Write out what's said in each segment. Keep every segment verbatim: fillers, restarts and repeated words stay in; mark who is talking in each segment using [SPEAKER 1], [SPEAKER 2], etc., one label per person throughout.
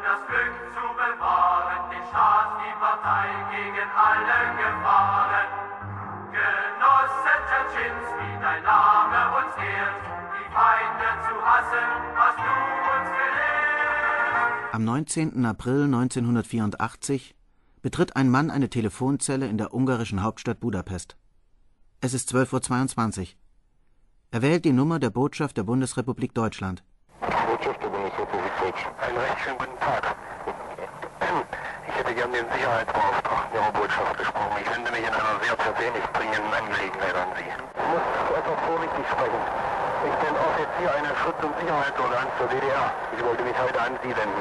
[SPEAKER 1] das Glück zu bewahren, den Staat, die Partei gegen alle Gefahren. Genosse Dzerzhinsky, dein Name uns ehrt, die Feinde zu hassen, hast du uns gelehrt.
[SPEAKER 2] Am neunzehnten April neunzehnhundertvierundachtzig betritt ein Mann eine Telefonzelle in der ungarischen Hauptstadt Budapest. Es ist zwölf Uhr zweiundzwanzig. Er wählt die Nummer der Botschaft der Bundesrepublik Deutschland.
[SPEAKER 3] Botschaft der Bundesrepublik Deutschland. Einen recht schönen guten Tag. Ich hätte gern den Sicherheitsbeauftragten Ihrer Botschaft gesprochen. Ich wende mich in einer sehr persönlich dringenden Angelegenheit an Sie. Ich muss etwas vorsichtig sprechen. Ich bin Offizier eines Schutz- und Sicherheitsorgans der D D R. Ich wollte mich heute an Sie wenden.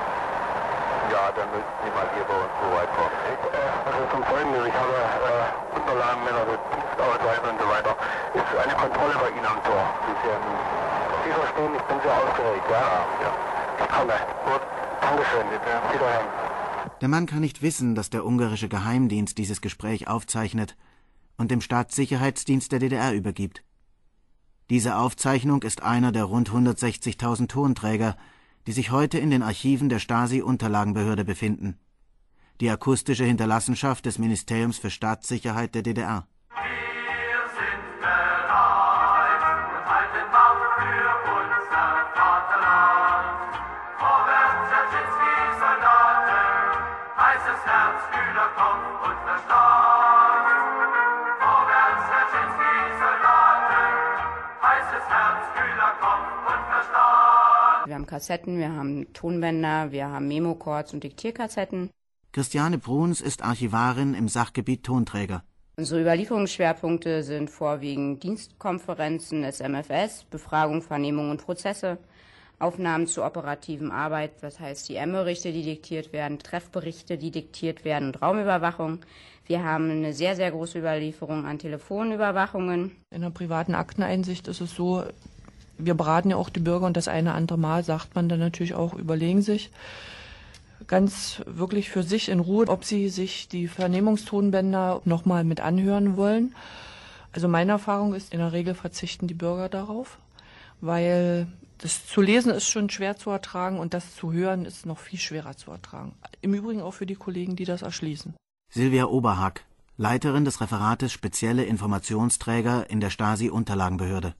[SPEAKER 3] Ja, dann müssen Sie mal hier bei uns vorbeikommen. Das ist zum Folgenden. Ich habe äh, Unterlagen mit, also Dienstausweis und so weiter. Ist eine Kontrolle bei Ihnen am Tor. Sie, sind, Sie verstehen, ich bin sehr aufgeregt, ja? Ja. Ich komme. Gut. Dankeschön. Bitte. Wiederhören.
[SPEAKER 2] Der Mann kann nicht wissen, dass der ungarische Geheimdienst dieses Gespräch aufzeichnet und dem Staatssicherheitsdienst der D D R übergibt. Diese Aufzeichnung ist einer der rund hundertsechzigtausend Tonträger, die sich heute in den Archiven der Stasi-Unterlagenbehörde befinden. Die akustische Hinterlassenschaft des Ministeriums für Staatssicherheit der D D R.
[SPEAKER 1] Wir sind bereit und halten Wacht für unser Vaterland. Vorwärts, Dzerzhinsky, Soldaten, heißes Herz, kühler Kopf und Verstand. Vorwärts, Dzerzhinsky, Soldaten, heißes Herz, kühler Kopf und Verstand.
[SPEAKER 4] Wir haben Kassetten, wir haben Tonbänder, wir haben Memocords und Diktierkassetten.
[SPEAKER 2] Christiane Bruns ist Archivarin im Sachgebiet Tonträger.
[SPEAKER 4] Unsere Überlieferungsschwerpunkte sind vorwiegend Dienstkonferenzen des M F S, Befragung, Vernehmung und Prozesse, Aufnahmen zur operativen Arbeit, das heißt die M-Berichte, die diktiert werden, Treffberichte, die diktiert werden und Raumüberwachung. Wir haben eine sehr, sehr große Überlieferung an Telefonüberwachungen.
[SPEAKER 5] In der privaten Akteneinsicht ist es so, wir beraten ja auch die Bürger und das eine andere Mal sagt man dann natürlich auch, überlegen sich ganz wirklich für sich in Ruhe, ob sie sich die Vernehmungstonbänder nochmal mit anhören wollen. Also meine Erfahrung ist, in der Regel verzichten die Bürger darauf, weil das zu lesen ist schon schwer zu ertragen und das zu hören ist noch viel schwerer zu ertragen. Im Übrigen auch für die Kollegen, die das erschließen.
[SPEAKER 2] Silvia Oberhack, Leiterin des Referates Spezielle Informationsträger in der Stasi-Unterlagenbehörde.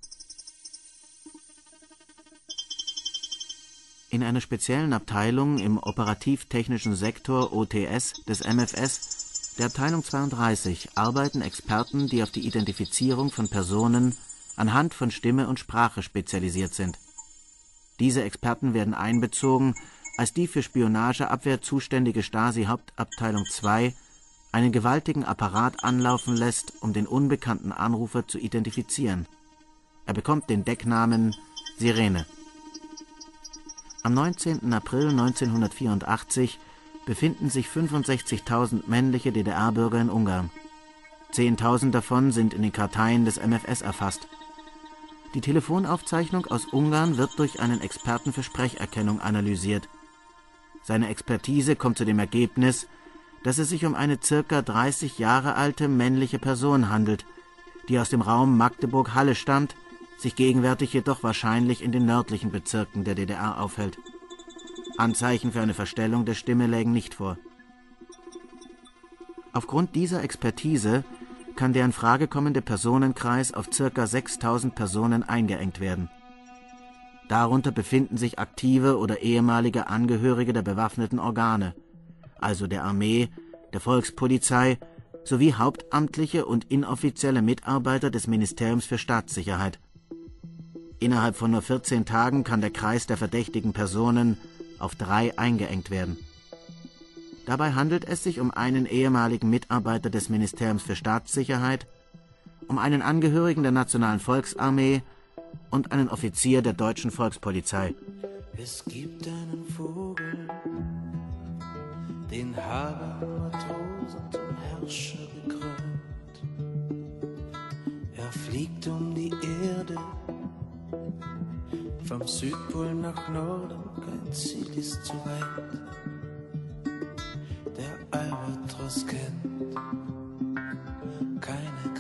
[SPEAKER 2] In einer speziellen Abteilung im operativ-technischen Sektor O T S des M F S, der Abteilung zweiunddreißig, arbeiten Experten, die auf die Identifizierung von Personen anhand von Stimme und Sprache spezialisiert sind. Diese Experten werden einbezogen, als die für Spionageabwehr zuständige Stasi-Hauptabteilung zwei einen gewaltigen Apparat anlaufen lässt, um den unbekannten Anrufer zu identifizieren. Er bekommt den Decknamen Sirene. Am neunzehnten April neunzehnhundertvierundachtzig befinden sich fünfundsechzigtausend männliche D D R-Bürger in Ungarn. zehntausend davon sind in den Karteien des M F S erfasst. Die Telefonaufzeichnung aus Ungarn wird durch einen Experten für Sprecherkennung analysiert. Seine Expertise kommt zu dem Ergebnis, dass es sich um eine circa dreißig Jahre alte männliche Person handelt, die aus dem Raum Magdeburg-Halle stammt, sich gegenwärtig jedoch wahrscheinlich in den nördlichen Bezirken der D D R aufhält. Anzeichen für eine Verstellung der Stimme lägen nicht vor. Aufgrund dieser Expertise kann der in Frage kommende Personenkreis auf ca. sechstausend Personen eingeengt werden. Darunter befinden sich aktive oder ehemalige Angehörige der bewaffneten Organe, also der Armee, der Volkspolizei sowie hauptamtliche und inoffizielle Mitarbeiter des Ministeriums für Staatssicherheit. Innerhalb von nur vierzehn Tagen kann der Kreis der verdächtigen Personen auf drei eingeengt werden. Dabei handelt es sich um einen ehemaligen Mitarbeiter des Ministeriums für Staatssicherheit, um einen Angehörigen der Nationalen Volksarmee und einen Offizier der deutschen Volkspolizei.
[SPEAKER 6] Es gibt einen Vogel, den haben Matrosen zum Herrscher gekrönt. Er fliegt um die Erde, vom Südpol nach Norden, kein Ziel ist zu weit. Der Albatros kennt keine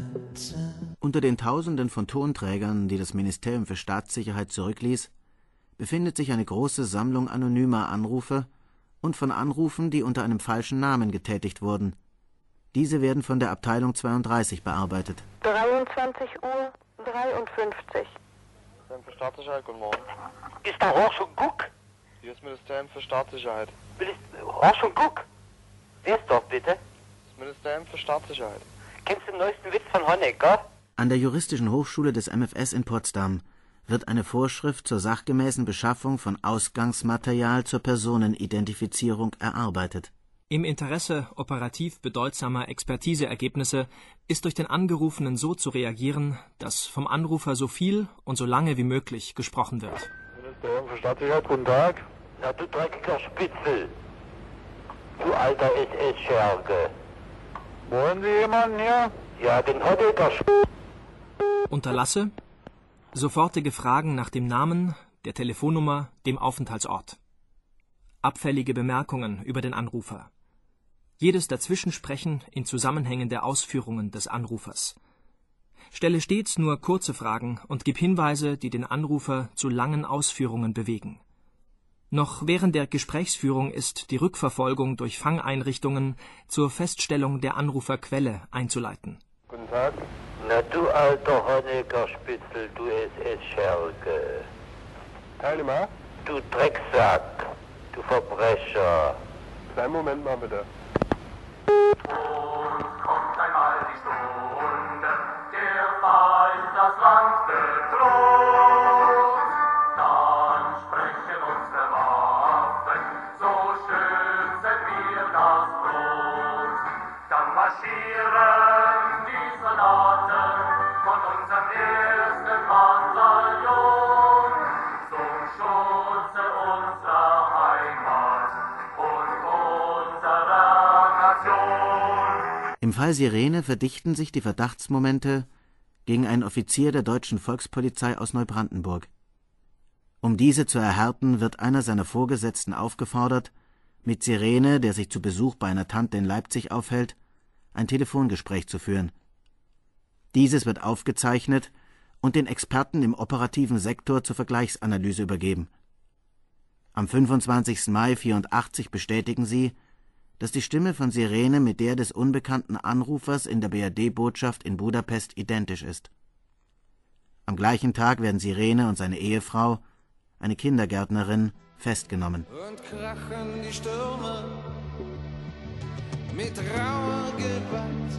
[SPEAKER 6] Grenze.
[SPEAKER 2] Unter den Tausenden von Tonträgern, die das Ministerium für Staatssicherheit zurückließ, befindet sich eine große Sammlung anonymer Anrufe und von Anrufen, die unter einem falschen Namen getätigt wurden. Diese werden von der Abteilung zweiunddreißig bearbeitet.
[SPEAKER 7] dreiundzwanzig Uhr dreiundfünfzig.
[SPEAKER 8] Ministerium für Staatssicherheit, guten Morgen.
[SPEAKER 3] Ist da Horst und Guck?
[SPEAKER 8] Hier ist Ministerium für Staatssicherheit.
[SPEAKER 3] Horst und Guck? Wer ist dort bitte?
[SPEAKER 8] Das Ministerium für Staatssicherheit.
[SPEAKER 3] Kennst du den neuesten Witz von Honecker?
[SPEAKER 2] An der Juristischen Hochschule des M F S in Potsdam wird eine Vorschrift zur sachgemäßen Beschaffung von Ausgangsmaterial zur Personenidentifizierung erarbeitet.
[SPEAKER 9] Im Interesse operativ bedeutsamer Expertiseergebnisse ist durch den Angerufenen so zu reagieren, dass vom Anrufer so viel und so lange wie möglich gesprochen wird.
[SPEAKER 8] Ministerium für Staatssicherheit, guten Tag.
[SPEAKER 3] Na du dreckiger Spitzel. Du alter S S-Scherge.
[SPEAKER 8] Wollen Sie jemanden hier?
[SPEAKER 3] Ja, den Honecker Sch...
[SPEAKER 9] Unterlasse sofortige Fragen nach dem Namen, der Telefonnummer, dem Aufenthaltsort. Abfällige Bemerkungen über den Anrufer. Jedes Dazwischensprechen in Zusammenhängen der Ausführungen des Anrufers. Stelle stets nur kurze Fragen und gib Hinweise, die den Anrufer zu langen Ausführungen bewegen. Noch während der Gesprächsführung ist die Rückverfolgung durch Fangeinrichtungen zur Feststellung der Anruferquelle einzuleiten.
[SPEAKER 8] Guten Tag.
[SPEAKER 3] Na du alter Honecker Spitzel, du S S-Scherge.
[SPEAKER 8] Teilnehmer?
[SPEAKER 3] Du Drecksack, du Verbrecher.
[SPEAKER 8] Kleinen Moment mal bitte.
[SPEAKER 1] Kommt einmal die Stunde, der Feind das Land bedroht. Dann sprechen unsere Waffen, so schützen wir das Brot. Dann marschieren die Soldaten von unserem ersten Bataillon zum Schutze unserer Heimat und unserer Nation.
[SPEAKER 2] Im Fall Sirene verdichten sich die Verdachtsmomente gegen einen Offizier der deutschen Volkspolizei aus Neubrandenburg. Um diese zu erhärten, wird einer seiner Vorgesetzten aufgefordert, mit Sirene, der sich zu Besuch bei einer Tante in Leipzig aufhält, ein Telefongespräch zu führen. Dieses wird aufgezeichnet und den Experten im operativen Sektor zur Vergleichsanalyse übergeben. Am fünfundzwanzigsten Mai vierundachtzig bestätigen sie, dass die Stimme von Sirene mit der des unbekannten Anrufers in der B R D-Botschaft in Budapest identisch ist. Am gleichen Tag werden Sirene und seine Ehefrau, eine Kindergärtnerin, festgenommen.
[SPEAKER 6] Und krachen die Stürme mit rauer Gewalt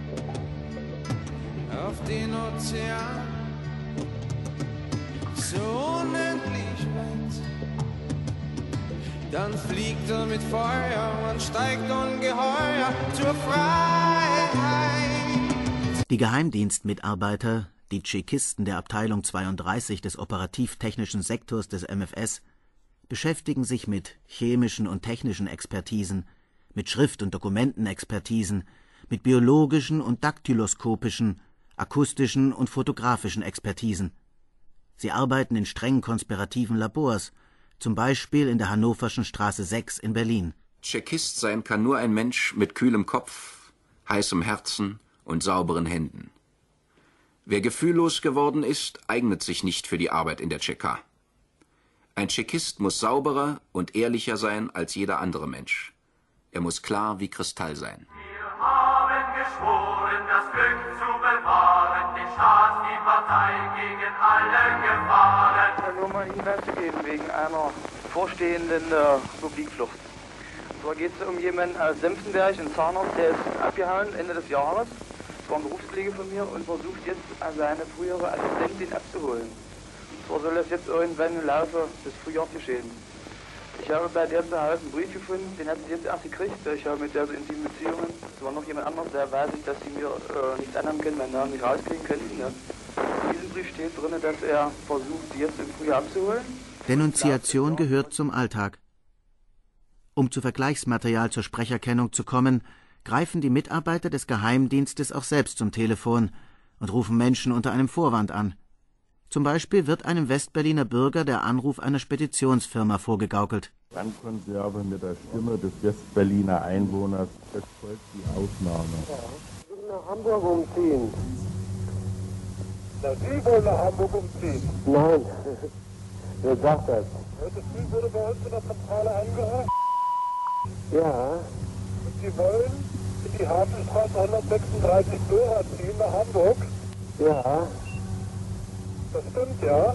[SPEAKER 6] auf den Ozean, so unendlich weit. Dann fliegt er mit Feuer und steigt ungeheuer zur Freiheit.
[SPEAKER 2] Die Geheimdienstmitarbeiter, die Tschekisten der Abteilung zweiunddreißig des operativ-technischen Sektors des M F S, beschäftigen sich mit chemischen und technischen Expertisen, mit Schrift- und Dokumentenexpertisen, mit biologischen und daktyloskopischen, akustischen und fotografischen Expertisen. Sie arbeiten in streng konspirativen Labors, zum Beispiel in der Hannoverschen Straße sechs in Berlin.
[SPEAKER 10] Tschekist sein kann nur ein Mensch mit kühlem Kopf, heißem Herzen und sauberen Händen. Wer gefühllos geworden ist, eignet sich nicht für die Arbeit in der Tscheka. Ein Tschekist muss sauberer und ehrlicher sein als jeder andere Mensch. Er muss klar wie Kristall sein.
[SPEAKER 1] Wir haben geschworen, das Glück zu bewahren, den Staat, die Partei gegen alle Gefahren.
[SPEAKER 11] Nur mal Hinweis zu geben wegen einer vorstehenden äh, Publikflucht. Und zwar geht es um jemanden aus Senftenberg, einen Zahnarzt, der ist abgehauen Ende des Jahres. Das war ein Berufskollege von mir und versucht jetzt seine frühere Assistentin abzuholen. Und zwar soll das jetzt irgendwann im Laufe des Frühjahrs geschehen. Ich habe bei der zu Hause einen Brief gefunden, den hat sie jetzt erst gekriegt. Ich habe mit der so intime Beziehungen. Es war noch jemand anderes, der weiß ich, dass sie mir äh, nichts anhaben können, meinen Namen nicht rauskriegen könnten. Ne? In diesem Brief steht drin, dass er versucht, sie jetzt im Frühjahr abzuholen.
[SPEAKER 2] Denunziation gehört zum Alltag. Um zu Vergleichsmaterial zur Sprecherkennung zu kommen, greifen die Mitarbeiter des Geheimdienstes auch selbst zum Telefon und rufen Menschen unter einem Vorwand an. Zum Beispiel wird einem Westberliner Bürger der Anruf einer Speditionsfirma vorgegaukelt.
[SPEAKER 12] Bandkonserve mit der Stimme des Westberliner Einwohners. Es folgt die Aufnahme.
[SPEAKER 3] Ich will nach Hamburg umziehen.
[SPEAKER 8] Na, Sie wollen nach Hamburg umziehen?
[SPEAKER 3] Nein.
[SPEAKER 13] Wer sagt das?
[SPEAKER 8] Heute früh wurde bei uns in der Zentrale angerufen.
[SPEAKER 13] Ja.
[SPEAKER 8] Und Sie wollen in die Hafenstraße hundertsechsunddreißig Dora ziehen nach Hamburg.
[SPEAKER 13] Ja.
[SPEAKER 8] Das stimmt, ja?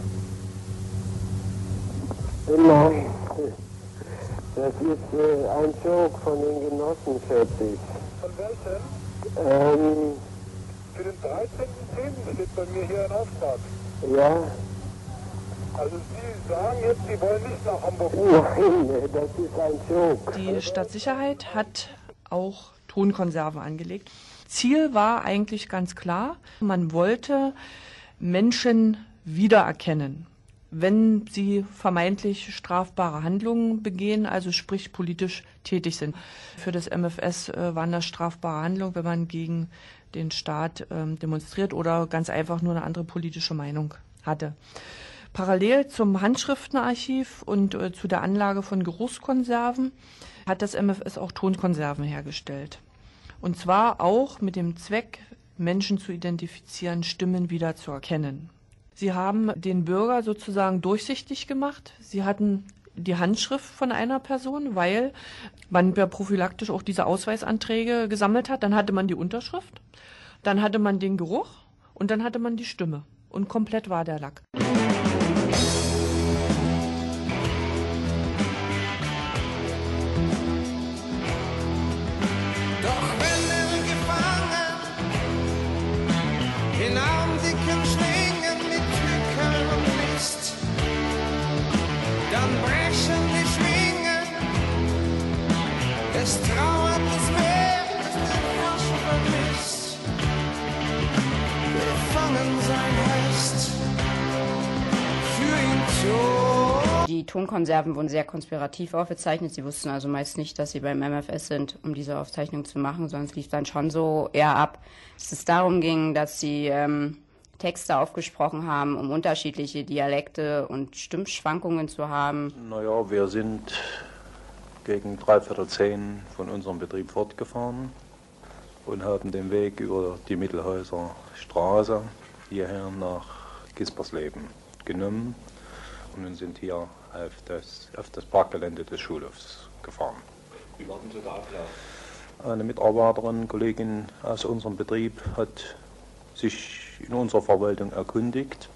[SPEAKER 13] Nein. Das ist äh, ein Joke von den Genossen, schätze ich.
[SPEAKER 8] Von welchen?
[SPEAKER 13] Ähm.
[SPEAKER 8] Für den dreizehnten zehnten steht bei mir hier ein Auftrag.
[SPEAKER 13] Ja.
[SPEAKER 8] Also Sie sagen jetzt, Sie wollen nicht nach Hamburg.
[SPEAKER 13] Nein, das ist ein Joke.
[SPEAKER 5] Die Stadtsicherheit hat auch Tonkonserven angelegt. Ziel war eigentlich ganz klar, man wollte Menschen wiedererkennen, wenn sie vermeintlich strafbare Handlungen begehen, also sprich politisch tätig sind. Für das M F S äh, waren das strafbare Handlungen, wenn man gegen den Staat ähm, demonstriert oder ganz einfach nur eine andere politische Meinung hatte. Parallel zum Handschriftenarchiv und äh, zu der Anlage von Geruchskonserven hat das M F S auch Tonkonserven hergestellt. Und zwar auch mit dem Zweck, Menschen zu identifizieren, Stimmen wieder zu erkennen. Sie haben den Bürger sozusagen durchsichtig gemacht. Sie hatten die Handschrift von einer Person, weil man ja prophylaktisch auch diese Ausweisanträge gesammelt hat. Dann hatte man die Unterschrift, dann hatte man den Geruch und dann hatte man die Stimme. Und komplett war der Lack.
[SPEAKER 6] In armdicken Schlingen mit Tücken und Mist, dann brechen die Schwingen, es trauert das Meer, das den Herrscher vermisst. Gefangen sein heißt, für ihn tot.
[SPEAKER 4] Die Tonkonserven wurden sehr konspirativ aufgezeichnet. Sie wussten also meist nicht, dass sie beim M F S sind, um diese Aufzeichnung zu machen, sondern es lief dann schon so eher ab, dass es darum ging, dass sie ähm, Texte aufgesprochen haben, um unterschiedliche Dialekte und Stimmschwankungen zu haben.
[SPEAKER 14] Naja, wir sind gegen dreiviertel zehn von unserem Betrieb fortgefahren und haben den Weg über die Mittelhäuser Straße hierher nach Gispersleben genommen und sind hier auf das, auf das Parkgelände des Schulhofs gefahren.
[SPEAKER 15] Wie war denn so der Ablauf?
[SPEAKER 14] Eine Mitarbeiterin, Kollegin aus unserem Betrieb hat sich in unserer Verwaltung erkundigt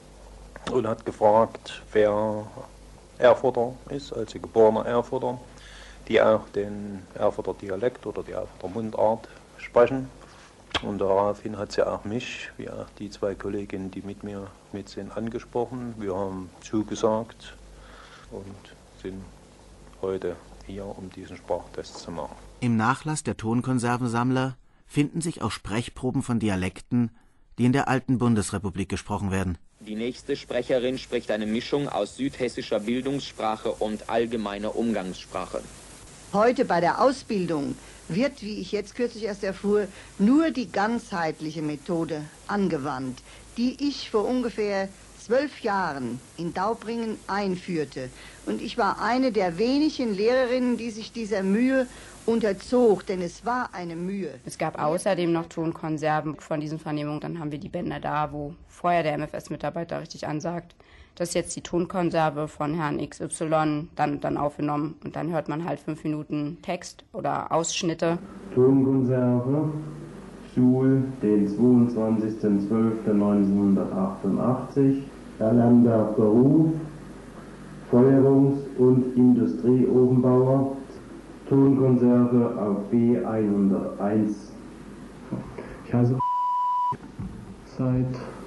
[SPEAKER 14] und hat gefragt, wer Erfurter ist, also geborener Erfurter, die auch den Erfurter Dialekt oder die Erfurter Mundart sprechen. Und daraufhin hat sie auch mich, wie auch die zwei Kolleginnen, die mit mir mit sind, angesprochen. Wir haben zugesagt und sind heute hier, um diesen Sprachtest zu machen.
[SPEAKER 2] Im Nachlass der Tonkonservensammler finden sich auch Sprechproben von Dialekten, die in der alten Bundesrepublik gesprochen werden.
[SPEAKER 16] Die nächste Sprecherin spricht eine Mischung aus südhessischer Bildungssprache und allgemeiner Umgangssprache.
[SPEAKER 17] Heute bei der Ausbildung wird, wie ich jetzt kürzlich erst erfuhr, nur die ganzheitliche Methode angewandt, die ich vor ungefähr zwölf Jahren in Daubringen einführte. Und ich war eine der wenigen Lehrerinnen, die sich dieser Mühe unterzog, denn es war eine Mühe.
[SPEAKER 4] Es gab außerdem noch Tonkonserven von diesen Vernehmungen. Dann haben wir die Bänder da, wo vorher der M F S-Mitarbeiter richtig ansagt, das ist jetzt die Tonkonserve von Herrn X Y, dann, dann aufgenommen. Und dann hört man halt fünf Minuten Text oder Ausschnitte.
[SPEAKER 18] Tonkonserve, Schul, den zweiundzwanzigsten zwölften neunzehnhundertachtundachtzig, erlernter Beruf, Feuerungs- und Industrieofenbauer, Tonkonserve auf B hunderteins.
[SPEAKER 19] Ich heiße seit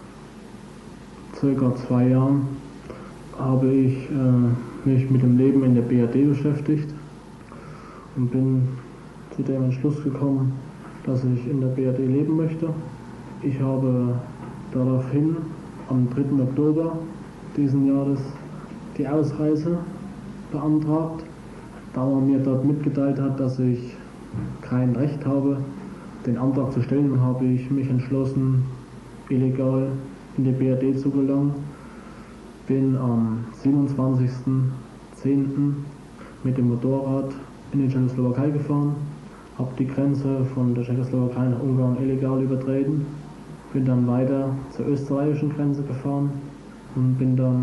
[SPEAKER 19] circa zwei Jahren habe ich äh, mich mit dem Leben in der B R D beschäftigt und bin zu dem Entschluss gekommen, dass ich in der B R D leben möchte. Ich habe daraufhin am dritten Oktober diesen Jahres die Ausreise beantragt, da man mir dort mitgeteilt hat, dass ich kein Recht habe, den Antrag zu stellen, habe ich mich entschlossen, illegal in die B R D zu gelangen. Bin am siebenundzwanzigsten zehnten mit dem Motorrad in die Tschechoslowakei gefahren, habe die Grenze von der Tschechoslowakei nach Ungarn illegal übertreten, bin dann weiter zur österreichischen Grenze gefahren und bin dann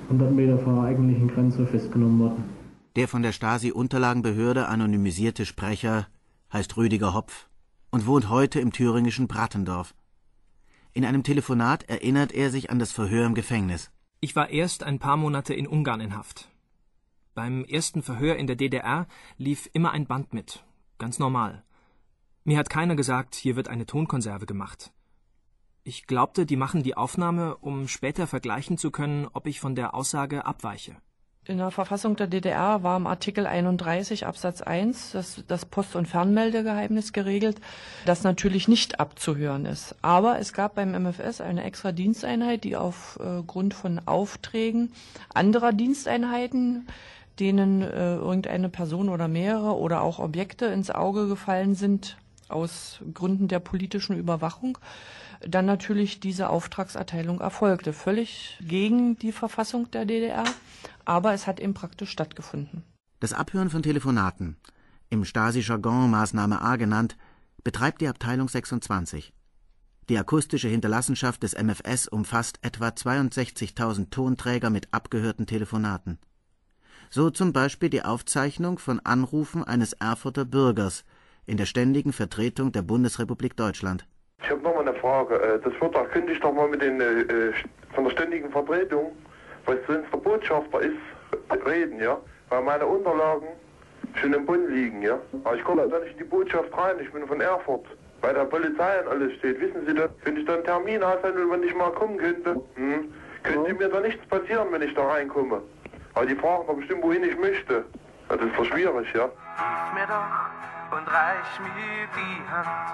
[SPEAKER 19] hundert Meter vor der eigentlichen Grenze festgenommen worden.
[SPEAKER 2] Der von der Stasi-Unterlagenbehörde anonymisierte Sprecher heißt Rüdiger Hopf und wohnt heute im thüringischen Brattendorf. In einem Telefonat erinnert er sich an das Verhör im Gefängnis.
[SPEAKER 9] Ich war erst ein paar Monate in Ungarn in Haft. Beim ersten Verhör in der D D R lief immer ein Band mit, ganz normal. Mir hat keiner gesagt, hier wird eine Tonkonserve gemacht. Ich glaubte, die machen die Aufnahme, um später vergleichen zu können, ob ich von der Aussage abweiche.
[SPEAKER 5] In der Verfassung der D D R war im Artikel einunddreißig Absatz eins das, das Post- und Fernmeldegeheimnis geregelt, das natürlich nicht abzuhören ist. Aber es gab beim M F S eine extra Diensteinheit, die aufgrund äh, von Aufträgen anderer Diensteinheiten, denen äh, irgendeine Person oder mehrere oder auch Objekte ins Auge gefallen sind, aus Gründen der politischen Überwachung, dann natürlich diese Auftragserteilung erfolgte. Völlig gegen die Verfassung der D D R, aber es hat eben praktisch stattgefunden.
[SPEAKER 2] Das Abhören von Telefonaten, im Stasi-Jargon Maßnahme A genannt, betreibt die Abteilung sechsundzwanzig. Die akustische Hinterlassenschaft des M F S umfasst etwa zweiundsechzigtausend Tonträger mit abgehörten Telefonaten. So zum Beispiel die Aufzeichnung von Anrufen eines Erfurter Bürgers in der ständigen Vertretung der Bundesrepublik Deutschland.
[SPEAKER 8] Ich habe noch mal eine Frage. Das wird doch, könnte ich doch mal mit den äh, von der ständigen Vertretung, weil sonst der Botschafter ist, reden, ja? Weil meine Unterlagen schon im Bund liegen, ja? Aber ich komme da nicht in die Botschaft rein, ich bin von Erfurt. Bei der Polizei und alles steht. Wissen Sie das? Wenn ich da einen Termin aushandeln, wenn ich mal kommen könnte, hm, könnte mir da nichts passieren, wenn ich da reinkomme. Aber die fragen doch bestimmt, wohin ich möchte. Ja, das ist doch schwierig, ja?
[SPEAKER 6] Hilf mir doch und reich mir die Hand.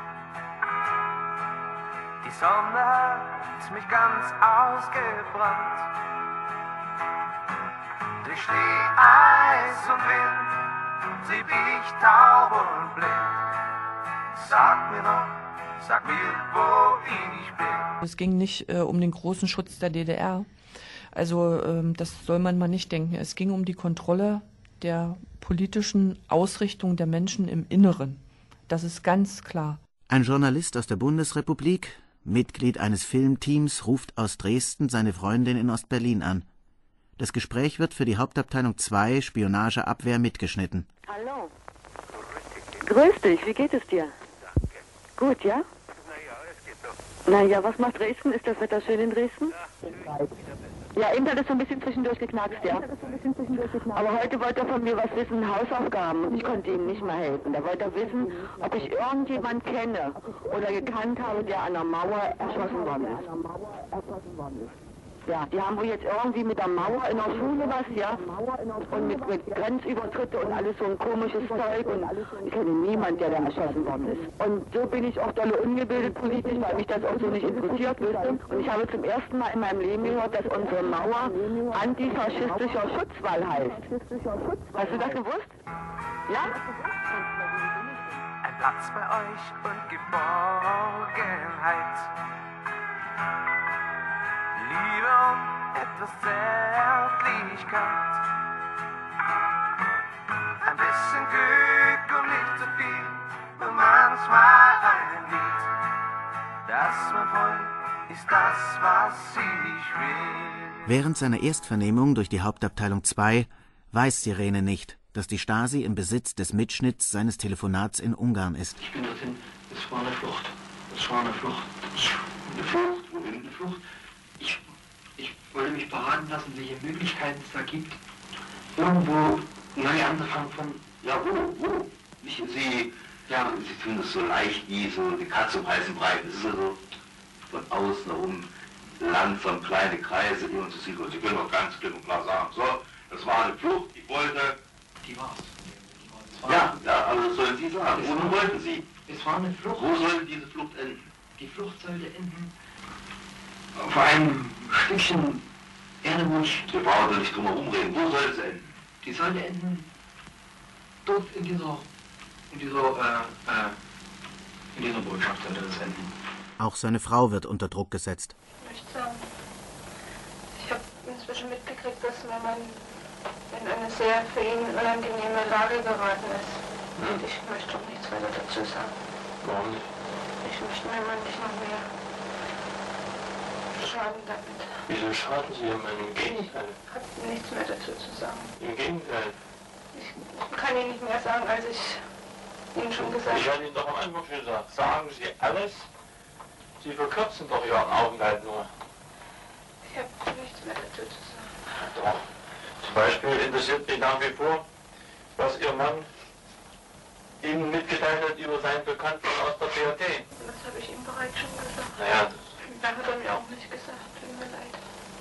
[SPEAKER 6] Die Sonne hat mich ganz ausgebrannt. Durch Schnee, Eis und Wind trieb ich taub und blind. Sag mir doch, sag mir, wo ich bin.
[SPEAKER 5] Es ging nicht äh, um den großen Schutz der D D R. Also ähm, das soll man mal nicht denken. Es ging um die Kontrolle der politischen Ausrichtung der Menschen im Inneren. Das ist ganz klar.
[SPEAKER 2] Ein Journalist aus der Bundesrepublik, Mitglied eines Filmteams, ruft aus Dresden seine Freundin in Ostberlin an. Das Gespräch wird für die Hauptabteilung zwei Spionageabwehr mitgeschnitten.
[SPEAKER 7] Hallo. Grüß dich, wie geht es dir?
[SPEAKER 3] Danke.
[SPEAKER 7] Gut, ja?
[SPEAKER 3] Naja, es geht noch.
[SPEAKER 7] Naja, was macht Dresden? Ist das Wetter schön in Dresden?
[SPEAKER 3] Ja, schön.
[SPEAKER 7] Ja, eben hat es so ein bisschen zwischendurch geknackst, ja. Aber heute wollte er von mir was wissen, Hausaufgaben, und ich konnte ihm nicht mehr helfen. Da wollte er wissen, ob ich irgendjemand kenne oder gekannt habe, der an der Mauer erschossen worden ist. Ja, die haben wohl jetzt irgendwie mit der Mauer in der Schule was, ja, und mit, mit Grenzübertritte und alles so ein komisches Zeug, und ich kenne niemanden, der da erschossen worden ist. Und so bin ich auch dolle ungebildet politisch, weil mich das auch so nicht interessiert, wisst ihr? Und ich habe zum ersten Mal in meinem Leben gehört, dass unsere Mauer antifaschistischer Schutzwall heißt. Hast du das gewusst? Ja?
[SPEAKER 6] Ein Platz bei euch und Geborgenheit. Liebe und etwas Zärtlichkeit. Ein bisschen Glück und nicht zu viel, und manchmal ein Lied. Das, mein Freund, ist das, was ich will.
[SPEAKER 2] Während seiner Erstvernehmung durch die Hauptabteilung zwei weiß Sirene nicht, dass die Stasi im Besitz des Mitschnitts seines Telefonats in Ungarn ist.
[SPEAKER 20] Ich bin dorthin, es war eine Flucht. Es war eine Flucht. Eine Flucht, wohin eine Flucht? Ich, ich wollte mich beraten lassen, welche Möglichkeiten es da gibt. Irgendwo neu angefangen von,
[SPEAKER 3] Ja, wo, wo? Nicht Sie, ja, Sie tun das so leicht wie so die Katze um heißen Brei. Das ist ja so von außen herum langsam kleine Kreise, die man zu sieht. Und Sie können doch ganz klipp und klar sagen, so, das war eine Flucht, ich wollte...
[SPEAKER 20] Die war's.
[SPEAKER 3] Ja, ja, aber das sollen Sie sagen. Wo wollten Sie?
[SPEAKER 20] Es war eine Flucht.
[SPEAKER 3] Wo sollte diese Flucht enden?
[SPEAKER 20] Die Flucht sollte enden auf einem Stückchen Erde, wo ich...
[SPEAKER 3] Wir brauchen doch nicht drum herum reden. Wo soll es enden?
[SPEAKER 20] Die sollte enden dort in dieser, in dieser, äh, äh, in dieser Botschaft sollte das enden.
[SPEAKER 2] Auch seine Frau wird unter Druck gesetzt.
[SPEAKER 21] Ich möchte sagen, ich habe inzwischen mitgekriegt, dass mein Mann in eine sehr für ihn unangenehme Lage geraten ist. Und ich möchte auch nichts weiter dazu sagen.
[SPEAKER 20] Warum nicht?
[SPEAKER 21] Ich möchte meinen Mann nicht noch mehr schaden damit.
[SPEAKER 3] Wieso schaden Sie ihm? Im Gegenteil.
[SPEAKER 21] Ich habe nichts mehr dazu zu sagen.
[SPEAKER 3] Im Gegenteil.
[SPEAKER 21] Ich kann Ihnen nicht mehr sagen, als ich Ihnen schon gesagt habe.
[SPEAKER 3] Ich hatte Ihnen doch am Anfang schon gesagt, sagen Sie alles. Sie verkürzen doch Ihren Aufenthalt nur.
[SPEAKER 21] Ich habe nichts mehr dazu zu sagen.
[SPEAKER 3] Doch. Zum Beispiel interessiert mich nach wie vor, was Ihr Mann Ihnen mitgeteilt hat über seinen Bekannten aus der B R D.
[SPEAKER 21] Das habe ich ihm bereits schon gesagt.
[SPEAKER 3] Naja,
[SPEAKER 21] Da hat er mir auch nicht gesagt. Tut mir leid.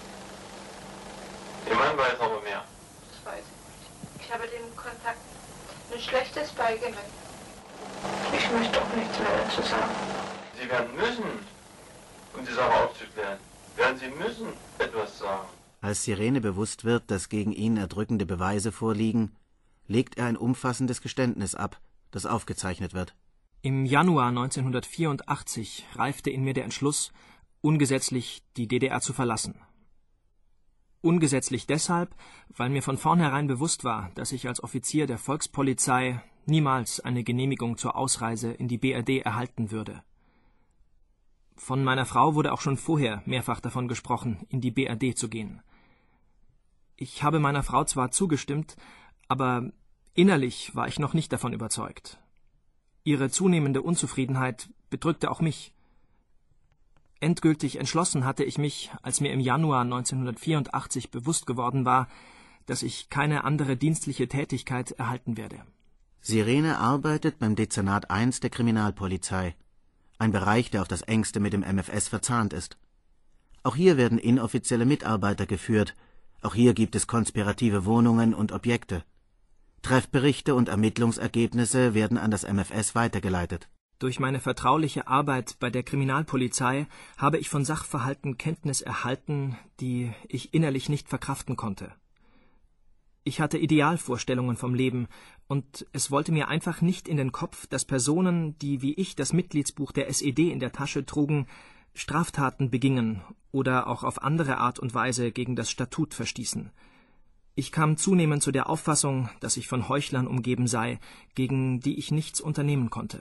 [SPEAKER 3] Ihr Mann weiß aber mehr.
[SPEAKER 21] Das weiß ich nicht. Ich habe dem Kontakt ein Schlechtes beigelegt. Ich möchte auch nichts mehr dazu sagen.
[SPEAKER 3] Sie werden müssen, um die Sache aufzuklären, werden Sie müssen etwas sagen.
[SPEAKER 2] Als Sirene bewusst wird, dass gegen ihn erdrückende Beweise vorliegen, legt er ein umfassendes Geständnis ab, das aufgezeichnet wird.
[SPEAKER 9] Im Januar neunzehnhundertvierundachtzig reifte in mir der Entschluss, ungesetzlich die D D R zu verlassen. Ungesetzlich deshalb, weil mir von vornherein bewusst war, dass ich als Offizier der Volkspolizei niemals eine Genehmigung zur Ausreise in die B R D erhalten würde. Von meiner Frau wurde auch schon vorher mehrfach davon gesprochen, in die B R D zu gehen. Ich habe meiner Frau zwar zugestimmt, aber innerlich war ich noch nicht davon überzeugt. Ihre zunehmende Unzufriedenheit bedrückte auch mich. Endgültig entschlossen hatte ich mich, als mir im Januar neunzehnhundertvierundachtzig bewusst geworden war, dass ich keine andere dienstliche Tätigkeit erhalten werde.
[SPEAKER 2] Sirene arbeitet beim Dezernat eins der Kriminalpolizei, ein Bereich, der auf das Engste mit dem M F S verzahnt ist. Auch hier werden inoffizielle Mitarbeiter geführt, auch hier gibt es konspirative Wohnungen und Objekte. Treffberichte und Ermittlungsergebnisse werden an das M F S weitergeleitet.
[SPEAKER 9] Durch meine vertrauliche Arbeit bei der Kriminalpolizei habe ich von Sachverhalten Kenntnis erhalten, die ich innerlich nicht verkraften konnte. Ich hatte Idealvorstellungen vom Leben, und es wollte mir einfach nicht in den Kopf, dass Personen, die wie ich das Mitgliedsbuch der S E D in der Tasche trugen, Straftaten begingen oder auch auf andere Art und Weise gegen das Statut verstießen. Ich kam zunehmend zu der Auffassung, dass ich von Heuchlern umgeben sei, gegen die ich nichts unternehmen konnte.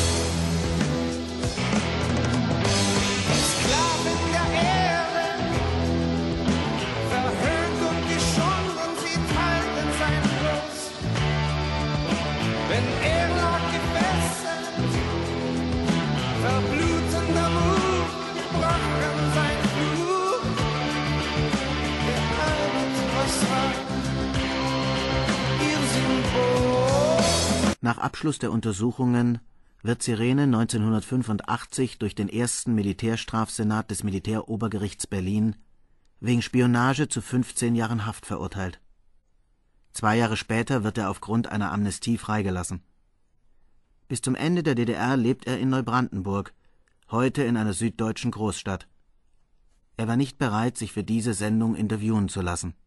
[SPEAKER 2] Nach Abschluss der Untersuchungen wird Sirene neunzehnhundertfünfundachtzig durch den ersten Militärstrafsenat des Militärobergerichts Berlin wegen Spionage zu fünfzehn Jahren Haft verurteilt. Zwei Jahre später wird er aufgrund einer Amnestie freigelassen. Bis zum Ende der D D R lebt er in Neubrandenburg, heute in einer süddeutschen Großstadt. Er war nicht bereit, sich für diese Sendung interviewen zu lassen.